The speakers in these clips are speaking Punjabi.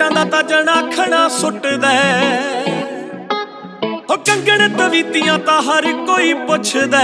ਨੋਟਾਂ ਦਾ ਤਾਂ ਜਨਾਖਣਾ ਸੁੱਟਦਾ ਹੋ ਕੰਗਣ ਤਵੀਤੀਆਂ ਤਾਂ ਹਰ ਕੋਈ ਪੁੱਛਦਾ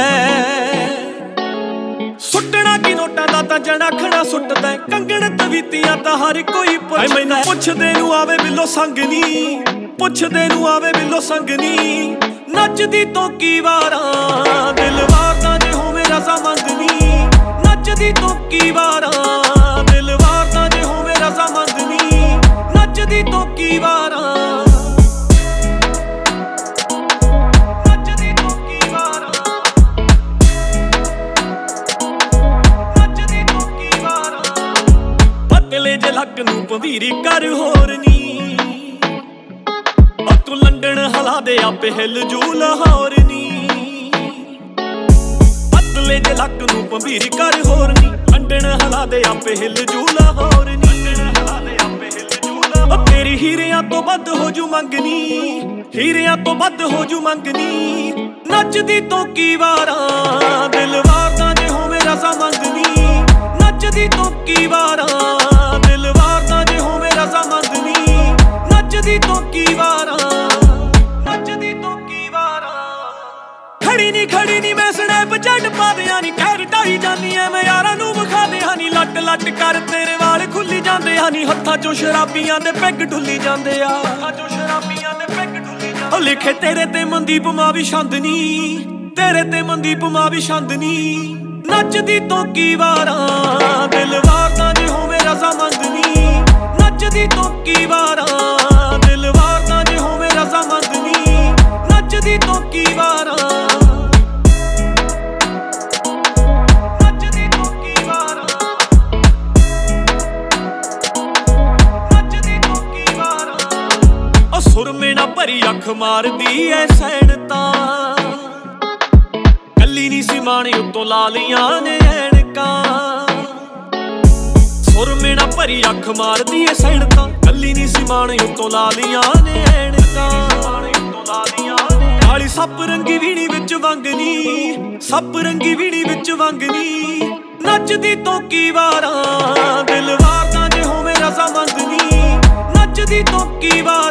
ਸੁੱਟਣਾ ਕੀ ਨੋਟਾਂ ਦਾ ਤਾਂ ਜਨਾਖਣਾ ਸੁੱਟਦਾ ਕੰਗਣ ਤਵੀਤੀਆਂ ਤਾਂ ਹਰ ਕੋਈ ਪੁੱਛਦਾ ਮੈਨੂੰ ਪੁੱਛਦੇ ਨੂੰ ਆਵੇ ਬਿੱਲੋ ਸੰਗ ਨੀ ਪੁੱਛਦੇ ਨੂੰ ਆਵੇ ਬਿੱਲੋ ਸੰਗ ਨੀ ਨੱਚਦੀ ਤੋਂ ਕੀ ਵਾਰਾਂ ਦਿਲ ਵਾਰਦਾ ਜੇ ਹੋਵੇ ਰਜ਼ਾਮੰਦ ਨੀ ਨੱਚਦੀ ਤੋਂ ਕੀ ਵਾਰਾਂ ਦਿਲ ਵਾਰਦਾ ਜੇ ਹੋਵੇ ਰਜ਼ਾਮੰਦ ਨੀ ਨੱਚਦੀ ਤੋਂ ਕੀ ਵਾਰਾਂ ਨੱਚਦੀ ਤੋਂ ਕੀ ਵਾਰਾਂ ਨੱਚਦੀ ਤੋਂ ਕੀ ਵਾਰਾਂ ਪਤਲੇ ਜੇ ਲੱਕ ਨੂੰ ਭੰਵੀਰੀ ਕਰ ਹੋਰ ਨੀ ਤੂੰ ਲੰਡਨ ਹਲਾ ਦੇ ਆਪੇ ਹਿੱਲ ਜੂ ਲਾਹੌਰ ਨੀ ਪਤਲੇ ਜੇ ਲੱਕ ਨੂੰ ਭੰਵੀਰੀ ਕਰ ਹੋਰ ਨੀ ਲੰਡਨ ਹਲਾ ਦੇ ਆਪੇ ਹਿੱਲ ਜੂ ਲਾਹੌਰ ਨੀ ਤੇਰੀ ਹੀਰਿਆਂ ਤੋਂ ਵੱਧ ਹੋ ਜੂ ਮੰਗਨੀ ਹੀਰਿਆਂ ਤੋਂ ਵੱਧ ਹੋ ਜੂ ਮੰਗਨੀ ਨੱਚਦੀ ਤੋਂ ਕੀ ਵਾਰਾਂ ਦਿਲ ਵਾਰਦਾ ਜੇ ਹੋਵੇ ਰਜ਼ਾਮੰਦ ਨੀ ਨੱਚਦੀ ਤੋਂ ਕੀ ਵਾਰਾਂ ਦਿਲ ਵਾਰਦਾ ਜੇ ਹੋਵੇ ਰਜ਼ਾਮੰਦ ਨੀ ਨੱਚਦੀ ਤੋਂ ਕੀ ਵਾਰਾਂ ਨੱਚਦੀ ਤੋਂ ਕੀ ਵਾਰਾਂ ਖੜੀ ਨੀ ਮੈਂ ਸਨੈਪ ਜੱਟ ਪਾਦਿਆਂ ਨੀ ਕਹਿਰ ਢਾਈ ਜਾਂਦੀ ਐ ਮੈਂ ਯਾਰਾਂ ਨੂੰ ਵਿਖਾਦਿਆਂ ਨੀ ਲੱਟ ਲੱਟ ਕਰ ਤੇਰੇ ਵਾਲ ਖੁੱਲੀ ਜਾਂਦੇ ਆ ਨੀ ਹੱਥਾਂ ਚੋਂ ਸ਼ਰਾਬੀਆਂ ਦੇ ਪੈਗ ਡੁੱਲੀ ਜਾਂਦੇ ਆ ਹੱਥਾਂ ਚੋਂ ਸ਼ਰਾਬੀਆਂ ਦੇ ਪੈਗ ਡੁੱਲੀ ਜਾਂਦੇ ਲਿਖੇ ਤੇਰੇ ਤੇ ਮਨਦੀਪ ਮਾਂ ਵੀ ਛੰਦ ਨੀ ਤੇਰੇ ਤੇ ਮਨਦੀਪ ਮਾਂ ਵੀ ਛੰਦ ਨੀ ਨੱਚਦੀ ਤੋਂ ਕੀ ਵਾਰਾਂ ਦਿਲ ਵਾਰਦਾ ਜੇ ਹੋਵੇ ਰਜ਼ਾਮੰਦ ਨੀ ਨੱਚਦੀ ਤੋਂ ਕੀ ਵਾਰਾਂ ਦਿਲ ਵਾਰਦਾ ਜੇ ਹੋਵੇ ਰਜ਼ਾਮੰਦ ਨੀ ਨੱਚਦੀ ਤੋਂ ਕੀ ਵਾਰਾਂ ਨੱਚਦੀ ਤੋਂ ਕੀ ਵਾਰਾਂ ਨੱਚਦੀ ਤੋਂ ਕੀ ਵਾਰਾਂ ਉਹ ਸੁਰਮੇ ਨਾ ਭਰੀ ਅੱਖ ਮਾਰਦੀ ਐ ਸੈਣ ਤਾਂ ਕੱਲੀ ਨੀ ਸੀ ਮਾਣੀ ਉੱਤੋਂ ਲਾ ਲੀਆਂ ਨੇ ਐਨਕਾਂ ਸੁਰਮੇ ਨਾ ਭਰੀ ਅੱਖ ਮਾਰਦੀ ਐ ਸੈਣ ਤਾਂ ਕੱਲੀ ਨੀ ਸੀ ਮਾਣੀ ਉੱਤੋਂ ਲਾ ਲੀਆਂ ਨੇ ਐਨਕਾਂ ਕਾਲੀ ਸੱਪ ਰੰਗੀ ਵੀਣੀ ਵਿੱਚ ਵੰਗਨੀ ਸੱਪ ਰੰਗੀ ਵੀਣੀ ਵਿੱਚ ਵੰਗਨੀ ਨੱਚਦੀ ਤੋਂ ਕੀ ਵਾਰਾਂ ਦਿਲ ਵਾਰਦਾ ਜੇ ਹੋਵੇ ਰਜ਼ਾਮੰਦ ਨੀ ਨੱਚਦੀ ਤੋਂ ਕੀ ਵਾਰਾਂ